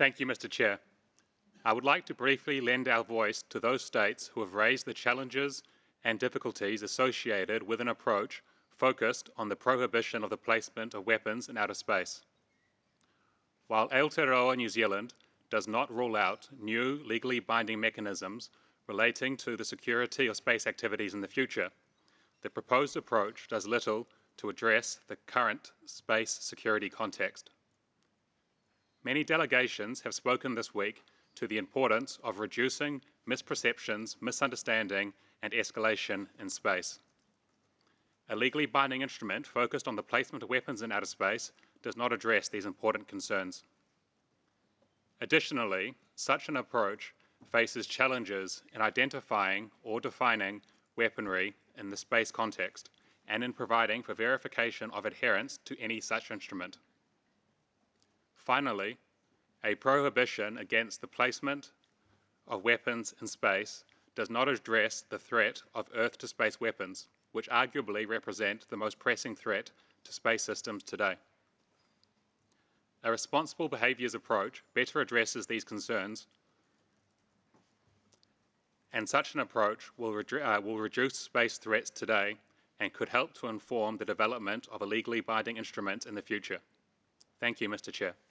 Thank you, Mr. Chair. I would like to briefly lend our voice to those states who have raised the challenges and difficulties associated with an approach focused on the prohibition of the placement of weapons in outer space. While Aotearoa New Zealand does not rule out new legally binding mechanisms relating to the security of space activities in the future, the proposed approach does little to address the current space security context. Many delegations have spoken this week to the importance of reducing misperceptions, misunderstanding, and escalation in space. A legally binding instrument focused on the placement of weapons in outer space does not address these important concerns. Additionally, such an approach faces challenges in identifying or defining weaponry in the space context and in providing for verification of adherence to any such instrument. Finally, a prohibition against the placement of weapons in space does not address the threat of Earth-to-space weapons, which arguably represent the most pressing threat to space systems today. A responsible behaviours approach better addresses these concerns, and such an approach will reduce space threats today and could help to inform the development of a legally binding instrument in the future. Thank you, Mr. Chair.